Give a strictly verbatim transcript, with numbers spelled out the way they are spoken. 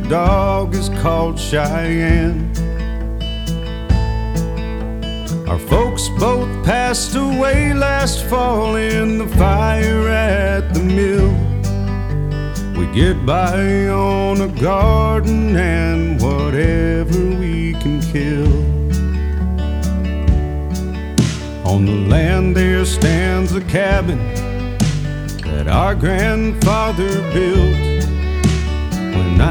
dog is called Cheyenne. Our folks both passed away last fall in the fire at the mill. We get by on a garden and whatever we can kill. On the land there stands a cabin that our grandfather built. When